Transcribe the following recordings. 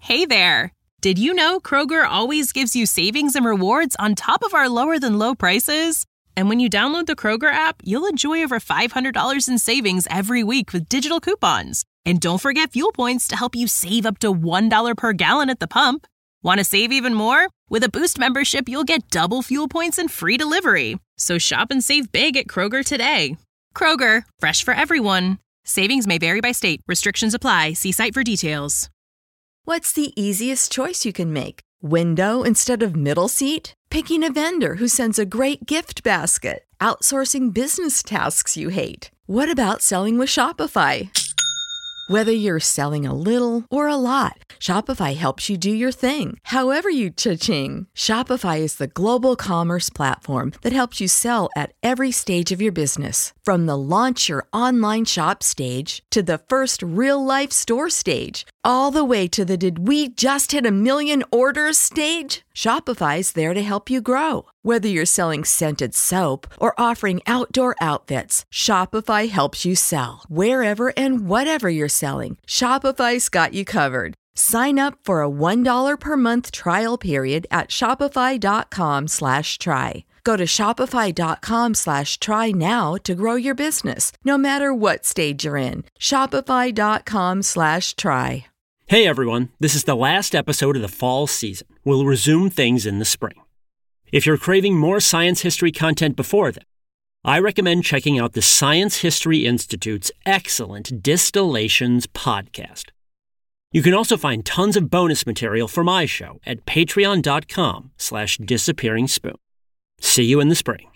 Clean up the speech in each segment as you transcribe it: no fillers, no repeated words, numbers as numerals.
Hey there! Did you know Kroger always gives you savings and rewards on top of our lower-than-low prices? And when you download the Kroger app, you'll enjoy over $500 in savings every week with digital coupons. And don't forget fuel points to help you save up to $1 per gallon at the pump. Want to save even more? With a Boost membership, you'll get double fuel points and free delivery. So shop and save big at Kroger today. Kroger, fresh for everyone. Savings may vary by state. Restrictions apply. See site for details. What's the easiest choice you can make? Window instead of middle seat? Picking a vendor who sends a great gift basket? Outsourcing business tasks you hate? What about selling with Shopify? Whether you're selling a little or a lot, Shopify helps you do your thing, however you cha-ching. Shopify is the global commerce platform that helps you sell at every stage of your business. From the launch your online shop stage to the first real-life store stage, all the way to the did we just hit 1 million orders stage. Shopify's there to help you grow. Whether you're selling scented soap or offering outdoor outfits, Shopify helps you sell. Wherever and whatever you're selling, Shopify's got you covered. Sign up for a $1 per month trial period at shopify.com/try. Go to shopify.com/try now to grow your business, no matter what stage you're in. Shopify.com/try. Hey everyone, this is the last episode of the fall season. We'll resume things in the spring. If you're craving more science history content before then, I recommend checking out the Science History Institute's excellent Distillations podcast. You can also find tons of bonus material for my show at patreon.com/disappearingspoon. See you in the spring.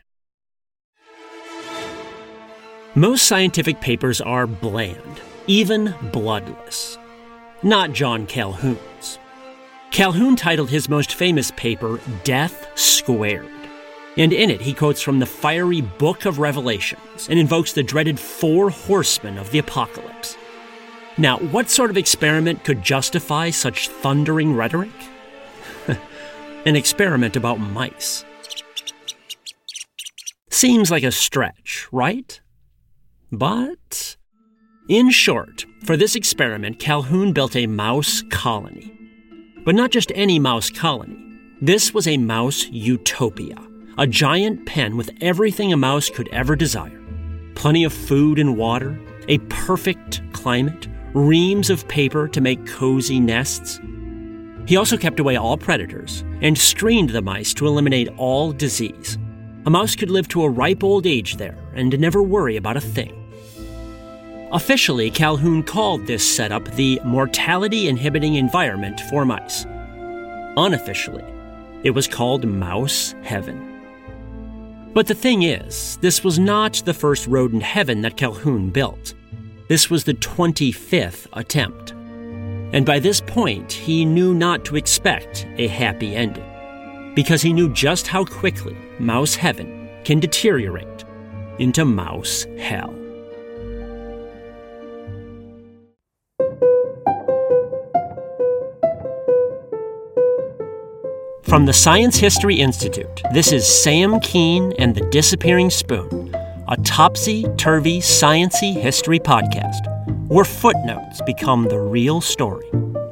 Most scientific papers are bland, even bloodless. Not John Calhoun's. Calhoun titled his most famous paper, Death Squared. And in it, he quotes from the fiery Book of Revelations and invokes the dreaded 4 horsemen of the apocalypse. Now, what sort of experiment could justify such thundering rhetoric? An experiment about mice. Seems like a stretch, right? But in short, for this experiment, Calhoun built a mouse colony. But not just any mouse colony. This was a mouse utopia, a giant pen with everything a mouse could ever desire. Plenty of food and water, a perfect climate, reams of paper to make cozy nests. He also kept away all predators and screened the mice to eliminate all disease. A mouse could live to a ripe old age there and never worry about a thing. Officially, Calhoun called this setup the mortality-inhibiting environment for mice. Unofficially, it was called Mouse Heaven. But the thing is, this was not the first rodent heaven that Calhoun built. This was the 25th attempt. And by this point, he knew not to expect a happy ending, because he knew just how quickly Mouse Heaven can deteriorate into Mouse Hell. From the Science History Institute, this is Sam Keane and the Disappearing Spoon, a topsy-turvy, science-y history podcast, where footnotes become the real story.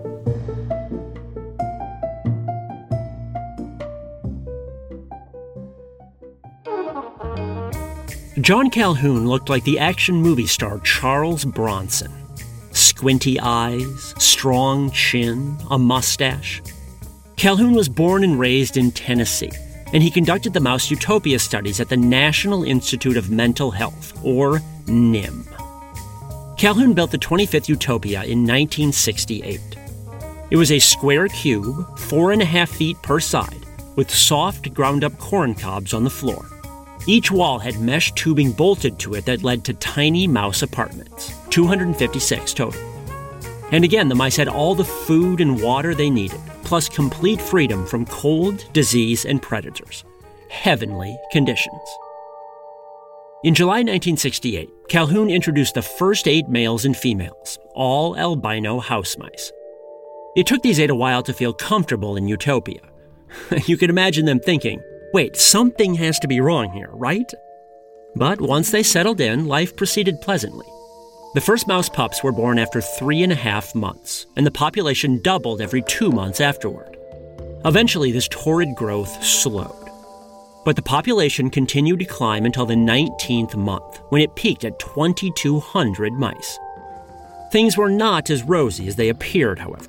John Calhoun looked like the action movie star Charles Bronson. Squinty eyes, strong chin, a mustache. Calhoun was born and raised in Tennessee, and he conducted the Mouse Utopia studies at the National Institute of Mental Health, or NIM. Calhoun built the 25th Utopia in 1968. It was a square cube, 4.5 feet per side, with soft ground-up corn cobs on the floor. Each wall had mesh tubing bolted to it that led to tiny mouse apartments, 256 total. And again, the mice had all the food and water they needed, plus complete freedom from cold, disease, and predators. Heavenly conditions. In July 1968, Calhoun introduced the first 8 males and females, all albino house mice. It took these 8 a while to feel comfortable in Utopia. You can imagine them thinking, wait, something has to be wrong here, right? But once they settled in, life proceeded pleasantly. The first mouse pups were born after 3.5 months, and the population doubled every 2 months afterward. Eventually, this torrid growth slowed. But the population continued to climb until the 19th month, when it peaked at 2,200 mice. Things were not as rosy as they appeared, however.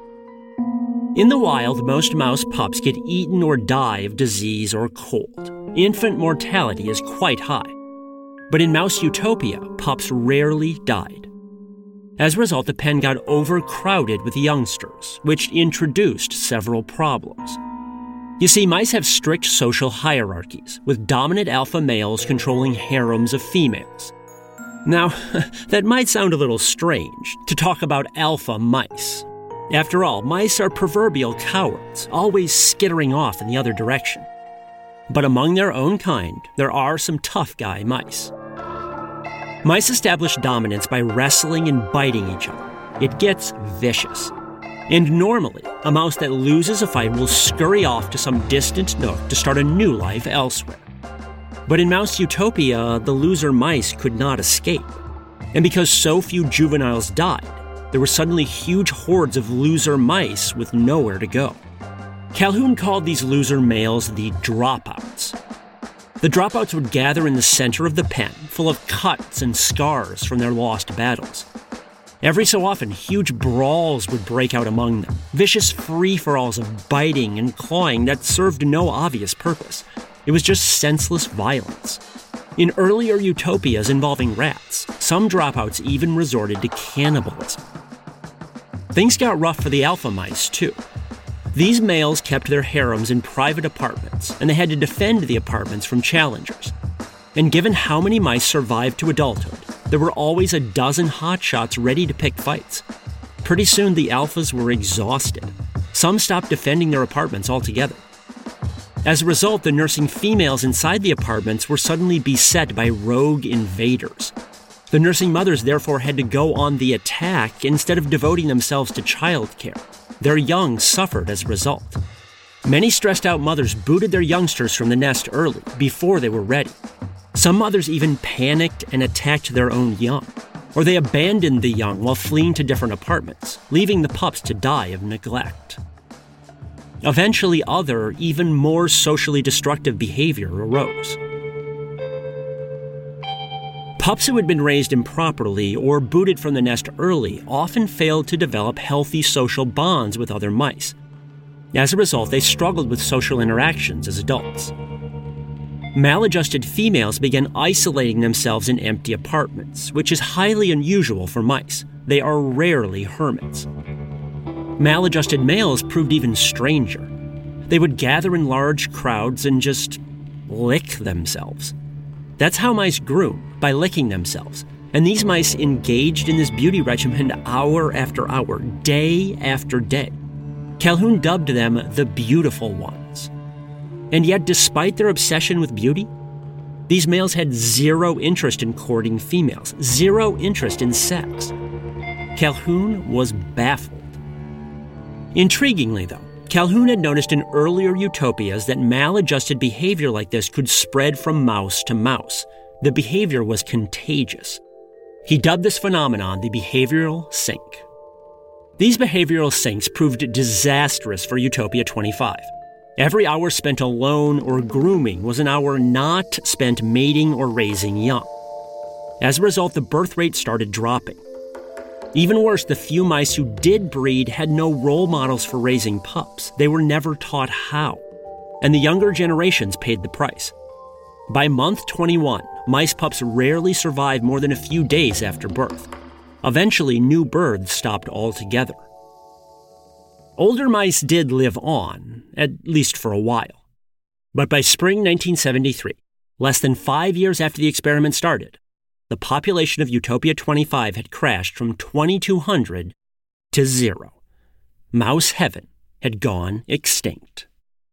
In the wild, most mouse pups get eaten or die of disease or cold. Infant mortality is quite high. But in Mouse Utopia, pups rarely died. As a result, the pen got overcrowded with youngsters, which introduced several problems. You see, mice have strict social hierarchies, with dominant alpha males controlling harems of females. Now, that might sound a little strange, to talk about alpha mice. After all, mice are proverbial cowards, always skittering off in the other direction. But among their own kind, there are some tough guy mice. Mice establish dominance by wrestling and biting each other. It gets vicious. And normally, a mouse that loses a fight will scurry off to some distant nook to start a new life elsewhere. But in Mouse Utopia, the loser mice could not escape. And because so few juveniles died, there were suddenly huge hordes of loser mice with nowhere to go. Calhoun called these loser males the dropouts. The dropouts would gather in the center of the pen, full of cuts and scars from their lost battles. Every so often, huge brawls would break out among them, vicious free-for-alls of biting and clawing that served no obvious purpose. It was just senseless violence. In earlier utopias involving rats, some dropouts even resorted to cannibalism. Things got rough for the alpha mice, too. These males kept their harems in private apartments, and they had to defend the apartments from challengers. And given how many mice survived to adulthood, there were always a dozen hotshots ready to pick fights. Pretty soon, the alphas were exhausted. Some stopped defending their apartments altogether. As a result, the nursing females inside the apartments were suddenly beset by rogue invaders. The nursing mothers therefore had to go on the attack instead of devoting themselves to childcare. Their young suffered as a result. Many stressed-out mothers booted their youngsters from the nest early, before they were ready. Some mothers even panicked and attacked their own young, or they abandoned the young while fleeing to different apartments, leaving the pups to die of neglect. Eventually, other, even more socially destructive behavior arose. Pups who had been raised improperly or booted from the nest early often failed to develop healthy social bonds with other mice. As a result, they struggled with social interactions as adults. Maladjusted females began isolating themselves in empty apartments, which is highly unusual for mice. They are rarely hermits. Maladjusted males proved even stranger. They would gather in large crowds and just lick themselves. That's how mice grew, by licking themselves. And these mice engaged in this beauty regimen hour after hour, day after day. Calhoun dubbed them the beautiful ones. And yet, despite their obsession with beauty, these males had zero interest in courting females, zero interest in sex. Calhoun was baffled. Intriguingly, though, Calhoun had noticed in earlier utopias that maladjusted behavior like this could spread from mouse to mouse. The behavior was contagious. He dubbed this phenomenon the behavioral sink. These behavioral sinks proved disastrous for Utopia 25. Every hour spent alone or grooming was an hour not spent mating or raising young. As a result, the birth rate started dropping. Even worse, the few mice who did breed had no role models for raising pups. They were never taught how. And the younger generations paid the price. By month 21, mice pups rarely survived more than a few days after birth. Eventually, new births stopped altogether. Older mice did live on, at least for a while. But by spring 1973, less than 5 years after the experiment started, the population of Utopia 25 had crashed from 2,200 to 0. Mouse heaven had gone extinct.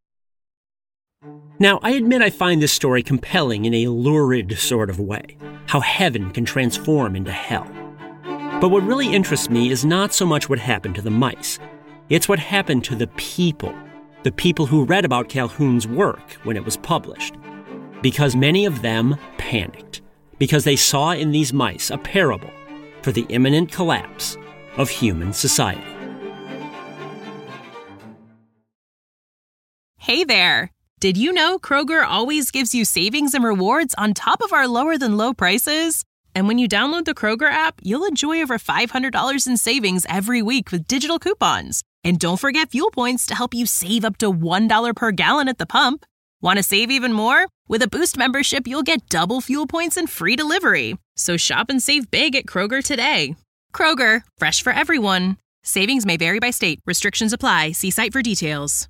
Now, I admit I find this story compelling in a lurid sort of way, how heaven can transform into hell. But what really interests me is not so much what happened to the mice. It's what happened to the people who read about Calhoun's work when it was published. Because many of them panicked. Because they saw in these mice a parable, for the imminent collapse of human society. Hey there! Did you know Kroger always gives you savings and rewards on top of our lower-than-low prices? And when you download the Kroger app, you'll enjoy over $500 in savings every week with digital coupons. And don't forget fuel points to help you save up to $1 per gallon at the pump. Want to save even more? With a Boost membership, you'll get double fuel points and free delivery. So shop and save big at Kroger today. Kroger, fresh for everyone. Savings may vary by state. Restrictions apply. See site for details.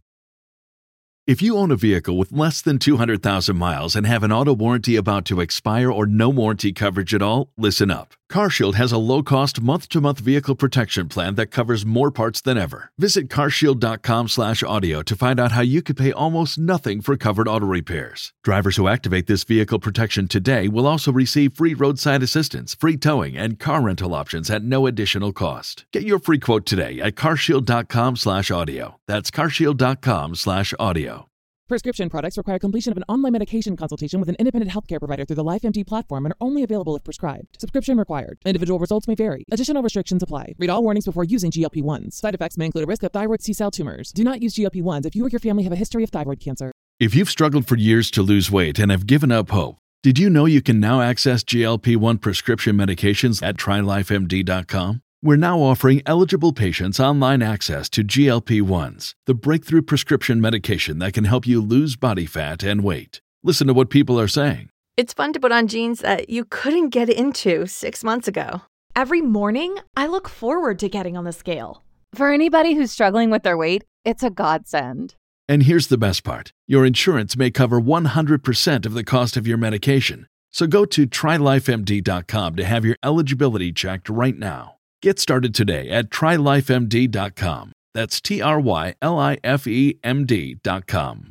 If you own a vehicle with less than 200,000 miles and have an auto warranty about to expire or no warranty coverage at all, listen up. CarShield has a low-cost month-to-month vehicle protection plan that covers more parts than ever. Visit carshield.com/audio to find out how you could pay almost nothing for covered auto repairs. Drivers who activate this vehicle protection today will also receive free roadside assistance, free towing, and car rental options at no additional cost. Get your free quote today at carshield.com/audio. That's carshield.com/audio. Prescription products require completion of an online medication consultation with an independent healthcare provider through the LifeMD platform and are only available if prescribed. Subscription required. Individual results may vary. Additional restrictions apply. Read all warnings before using GLP-1s. Side effects may include a risk of thyroid C-cell tumors. Do not use GLP-1s if you or your family have a history of thyroid cancer. If you've struggled for years to lose weight and have given up hope, did you know you can now access GLP-1 prescription medications at TryLifeMD.com? We're now offering eligible patients online access to GLP-1s, the breakthrough prescription medication that can help you lose body fat and weight. Listen to what people are saying. It's fun to put on jeans that you couldn't get into 6 months ago. Every morning, I look forward to getting on the scale. For anybody who's struggling with their weight, it's a godsend. And here's the best part. Your insurance may cover 100% of the cost of your medication. So go to TryLifeMD.com to have your eligibility checked right now. Get started today at TryLifeMD.com. That's TryLifeMD.com.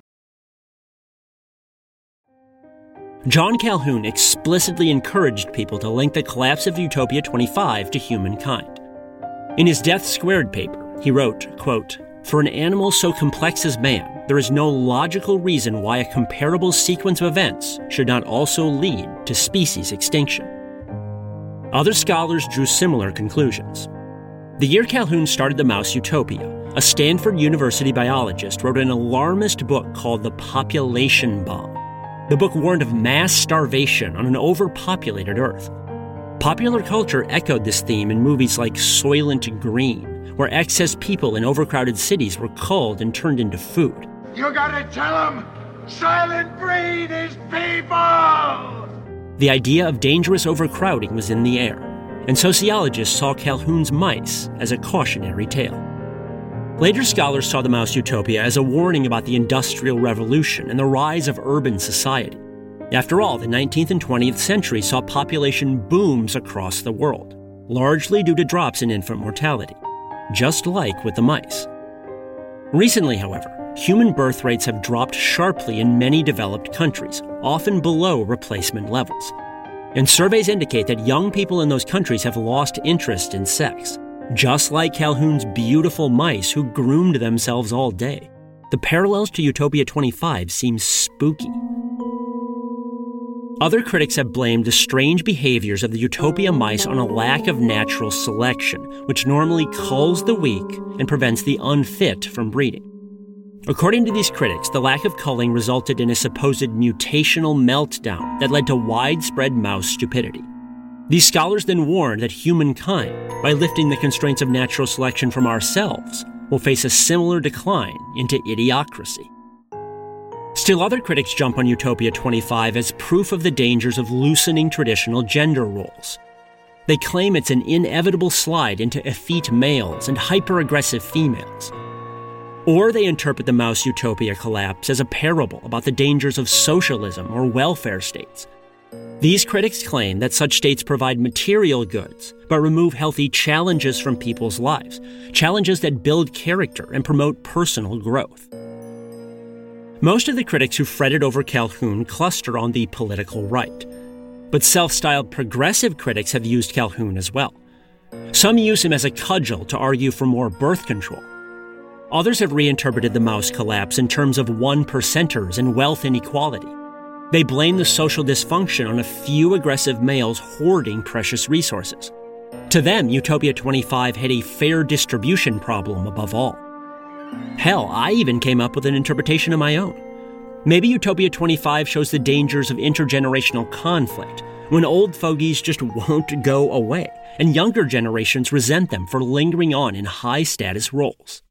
John Calhoun explicitly encouraged people to link the collapse of Utopia 25 to humankind. In his Death Squared paper, he wrote, quote, "For an animal so complex as man, there is no logical reason why a comparable sequence of events should not also lead to species extinction." Other scholars drew similar conclusions. The year Calhoun started the mouse Utopia, a Stanford University biologist wrote an alarmist book called The Population Bomb. The book warned of mass starvation on an overpopulated Earth. Popular culture echoed this theme in movies like Soylent Green, where excess people in overcrowded cities were culled and turned into food. You gotta tell them, Soylent Green is people! The idea of dangerous overcrowding was in the air, and sociologists saw Calhoun's mice as a cautionary tale. Later scholars saw the mouse Utopia as a warning about the Industrial Revolution and the rise of urban society. After all, the 19th and 20th centuries saw population booms across the world, largely due to drops in infant mortality, just like with the mice. Recently, however, human birth rates have dropped sharply in many developed countries, often below replacement levels. And surveys indicate that young people in those countries have lost interest in sex, just like Calhoun's beautiful mice who groomed themselves all day. The parallels to Utopia 25 seem spooky. Other critics have blamed the strange behaviors of the Utopia mice on a lack of natural selection, which normally culls the weak and prevents the unfit from breeding. According to these critics, the lack of culling resulted in a supposed mutational meltdown that led to widespread mouse stupidity. These scholars then warned that humankind, by lifting the constraints of natural selection from ourselves, will face a similar decline into idiocracy. Still, other critics jump on Utopia 25 as proof of the dangers of loosening traditional gender roles. They claim it's an inevitable slide into effete males and hyper-aggressive females. Or they interpret the mouse Utopia collapse as a parable about the dangers of socialism or welfare states. These critics claim that such states provide material goods, but remove healthy challenges from people's lives, challenges that build character and promote personal growth. Most of the critics who fretted over Calhoun cluster on the political right, but self-styled progressive critics have used Calhoun as well. Some use him as a cudgel to argue for more birth control. Others have reinterpreted the mouse collapse in terms of one-percenters and wealth inequality. They blame the social dysfunction on a few aggressive males hoarding precious resources. To them, Utopia 25 had a fair distribution problem above all. Hell, I even came up with an interpretation of my own. Maybe Utopia 25 shows the dangers of intergenerational conflict, when old fogies just won't go away, and younger generations resent them for lingering on in high-status roles.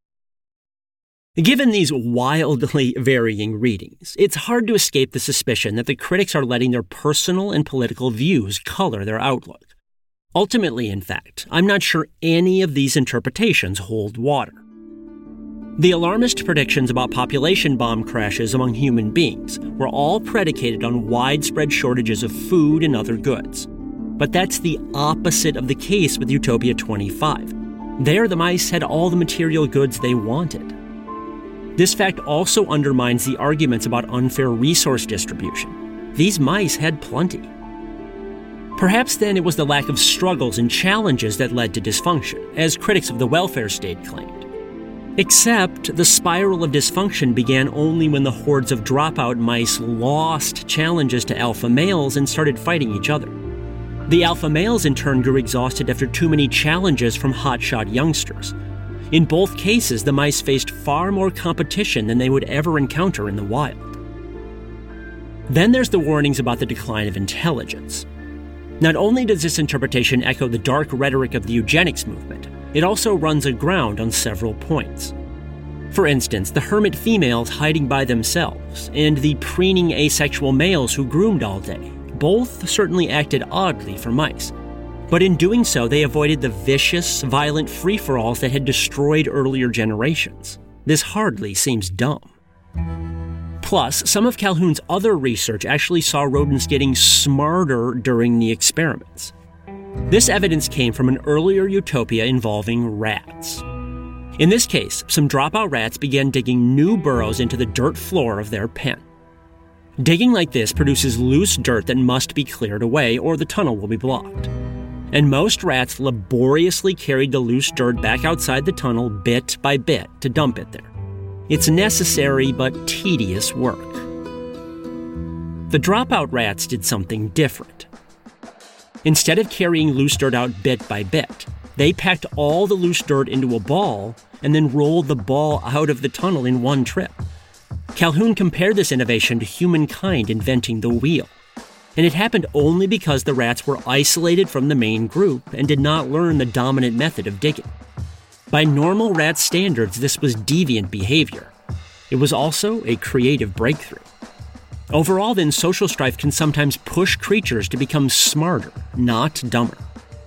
Given these wildly varying readings, it's hard to escape the suspicion that the critics are letting their personal and political views color their outlook. Ultimately, in fact, I'm not sure any of these interpretations hold water. The alarmist predictions about population bomb crashes among human beings were all predicated on widespread shortages of food and other goods. But that's the opposite of the case with Utopia 25. There, the mice had all the material goods they wanted. This fact also undermines the arguments about unfair resource distribution. These mice had plenty. Perhaps then it was the lack of struggles and challenges that led to dysfunction, as critics of the welfare state claimed. Except the spiral of dysfunction began only when the hordes of dropout mice lost challenges to alpha males and started fighting each other. The alpha males in turn grew exhausted after too many challenges from hotshot youngsters. In both cases, the mice faced far more competition than they would ever encounter in the wild. Then there's the warnings about the decline of intelligence. Not only does this interpretation echo the dark rhetoric of the eugenics movement, it also runs aground on several points. For instance, the hermit females hiding by themselves and the preening asexual males who groomed all day both certainly acted oddly for mice. But in doing so, they avoided the vicious, violent free-for-alls that had destroyed earlier generations. This hardly seems dumb. Plus, some of Calhoun's other research actually saw rodents getting smarter during the experiments. This evidence came from an earlier utopia involving rats. In this case, some dropout rats began digging new burrows into the dirt floor of their pen. Digging like this produces loose dirt that must be cleared away or the tunnel will be blocked. And most rats laboriously carried the loose dirt back outside the tunnel bit by bit to dump it there. It's necessary but tedious work. The dropout rats did something different. Instead of carrying loose dirt out bit by bit, they packed all the loose dirt into a ball and then rolled the ball out of the tunnel in one trip. Calhoun compared this innovation to humankind inventing the wheel. And it happened only because the rats were isolated from the main group and did not learn the dominant method of digging. By normal rat standards, this was deviant behavior. It was also a creative breakthrough. Overall, then, social strife can sometimes push creatures to become smarter, not dumber.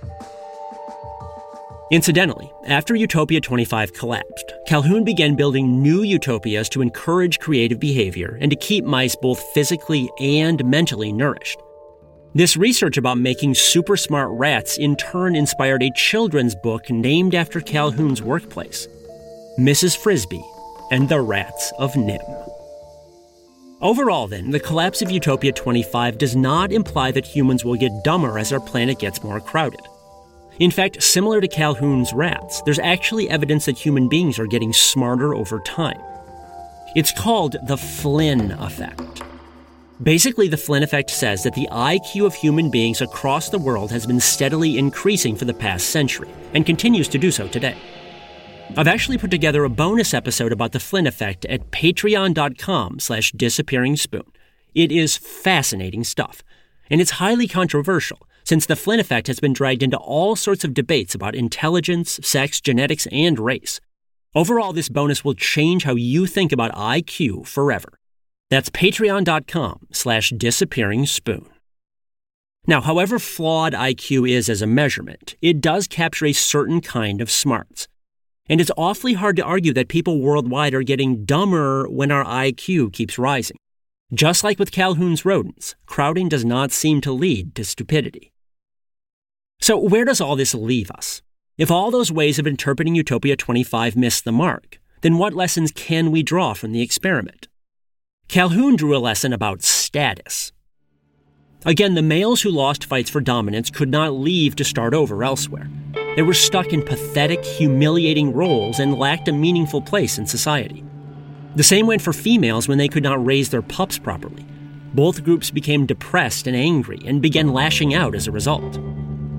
Incidentally, after Utopia 25 collapsed, Calhoun began building new utopias to encourage creative behavior and to keep mice both physically and mentally nourished. This research about making super smart rats in turn inspired a children's book named after Calhoun's workplace, Mrs. Frisbee and the Rats of Nim. Overall, then, the collapse of Utopia 25 does not imply that humans will get dumber as our planet gets more crowded. In fact, similar to Calhoun's rats, there's actually evidence that human beings are getting smarter over time. It's called the Flynn effect. Basically, the Flynn effect says that the IQ of human beings across the world has been steadily increasing for the past century, and continues to do so today. I've actually put together a bonus episode about the Flynn effect at patreon.com/disappearingspoon. It is fascinating stuff, and it's highly controversial, since the Flynn effect has been dragged into all sorts of debates about intelligence, sex, genetics, and race. Overall, this bonus will change how you think about IQ forever. That's patreon.com/disappearingspoon. Now, however flawed IQ is as a measurement, it does capture a certain kind of smarts. And it's awfully hard to argue that people worldwide are getting dumber when our IQ keeps rising. Just like with Calhoun's rodents, crowding does not seem to lead to stupidity. So where does all this leave us? If all those ways of interpreting Utopia 25 miss the mark, then what lessons can we draw from the experiment? Calhoun drew a lesson about status. Again, the males who lost fights for dominance could not leave to start over elsewhere. They were stuck in pathetic, humiliating roles and lacked a meaningful place in society. The same went for females when they could not raise their pups properly. Both groups became depressed and angry and began lashing out as a result.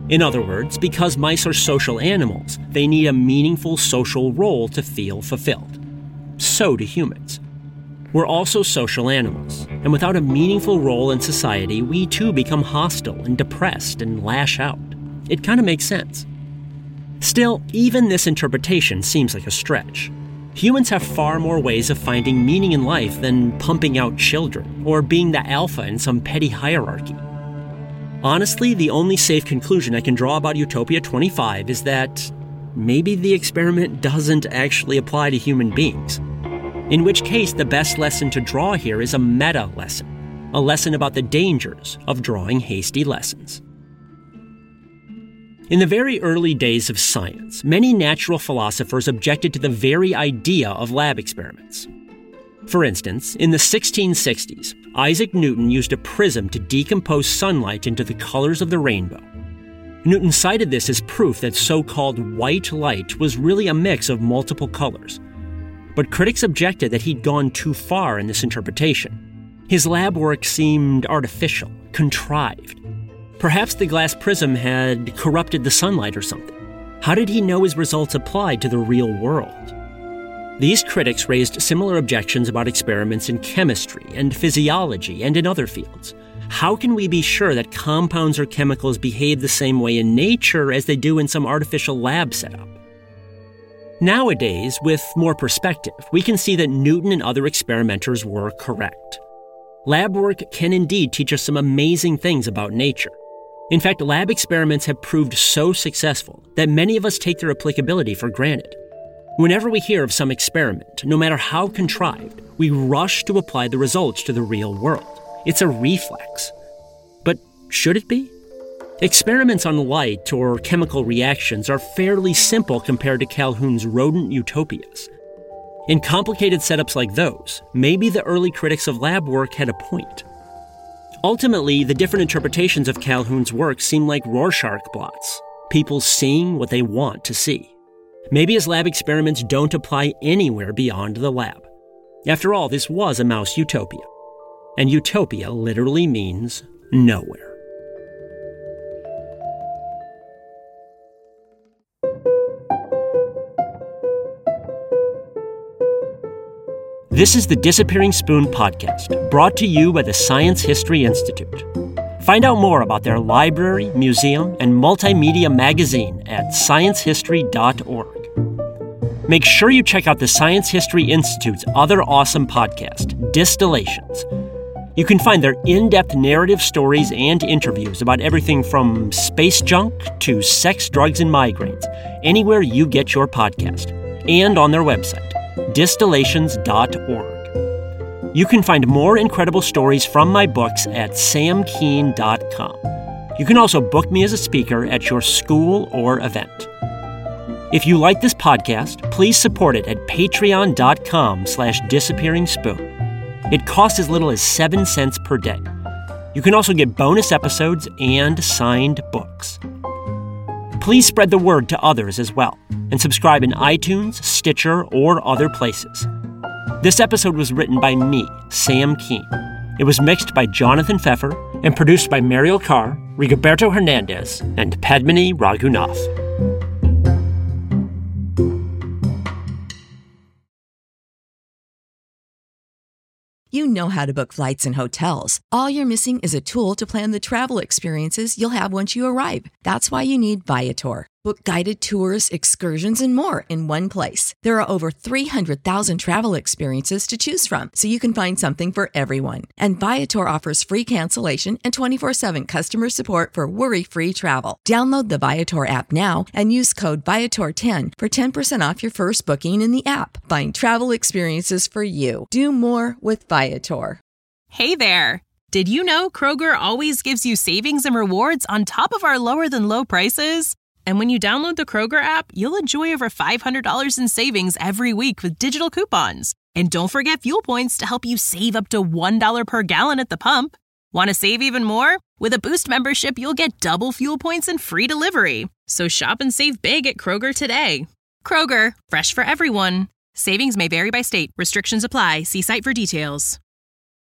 In other words, because mice are social animals, they need a meaningful social role to feel fulfilled. So do humans. We're also social animals, and without a meaningful role in society, we too become hostile and depressed and lash out. It kind of makes sense. Still, even this interpretation seems like a stretch. Humans have far more ways of finding meaning in life than pumping out children or being the alpha in some petty hierarchy. Honestly, the only safe conclusion I can draw about Utopia 25 is that maybe the experiment doesn't actually apply to human beings. In which case, the best lesson to draw here is a meta lesson, a lesson about the dangers of drawing hasty lessons. In the very early days of science, many natural philosophers objected to the very idea of lab experiments. For instance, in the 1660s, Isaac Newton used a prism to decompose sunlight into the colors of the rainbow. Newton cited this as proof that so-called white light was really a mix of multiple colors. But critics objected that he'd gone too far in this interpretation. His lab work seemed artificial, contrived. Perhaps the glass prism had corrupted the sunlight or something. How did he know his results applied to the real world? These critics raised similar objections about experiments in chemistry and physiology and in other fields. How can we be sure that compounds or chemicals behave the same way in nature as they do in some artificial lab setup? Nowadays, with more perspective, we can see that Newton and other experimenters were correct. Lab work can indeed teach us some amazing things about nature. In fact, lab experiments have proved so successful that many of us take their applicability for granted. Whenever we hear of some experiment, no matter how contrived, we rush to apply the results to the real world. It's a reflex. But should it be? Experiments on light or chemical reactions are fairly simple compared to Calhoun's rodent utopias. In complicated setups like those, maybe the early critics of lab work had a point. Ultimately, the different interpretations of Calhoun's work seem like Rorschach blots, people seeing what they want to see. Maybe his lab experiments don't apply anywhere beyond the lab. After all, this was a mouse utopia. And utopia literally means nowhere. This is the Disappearing Spoon podcast, brought to you by the Science History Institute. Find out more about their library, museum, and multimedia magazine at sciencehistory.org. Make sure you check out the Science History Institute's other awesome podcast, Distillations. You can find their in-depth narrative stories and interviews about everything from space junk to sex, drugs, and migraines, anywhere you get your podcast, and on their website, distillations.org. You can find more incredible stories from my books at samkeen.com. You can also book me as a speaker at your school or event. If you like this podcast, please support it at patreon.com/disappearingspoon. It costs as little as 7 cents per day. You can also get bonus episodes and signed books. Please spread the word to others as well, and subscribe in iTunes, Stitcher, or other places. This episode was written by me, Sam Keen. It was mixed by Jonathan Pfeffer and produced by Mariel Carr, Rigoberto Hernandez, and Padmini Raghunath. You know how to book flights and hotels. All you're missing is a tool to plan the travel experiences you'll have once you arrive. That's why you need Viator. Book guided tours, excursions, and more in one place. There are over 300,000 travel experiences to choose from, so you can find something for everyone. And Viator offers free cancellation and 24/7 customer support for worry-free travel. Download the Viator app now and use code Viator10 for 10% off your first booking in the app. Find travel experiences for you. Do more with Viator. Hey there! Did you know Kroger always gives you savings and rewards on top of our lower-than-low prices? And when you download the Kroger app, you'll enjoy over $500 in savings every week with digital coupons. And don't forget fuel points to help you save up to $1 per gallon at the pump. Want to save even more? With a Boost membership, you'll get double fuel points and free delivery. So shop and save big at Kroger today. Kroger, fresh for everyone. Savings may vary by state. Restrictions apply. See site for details.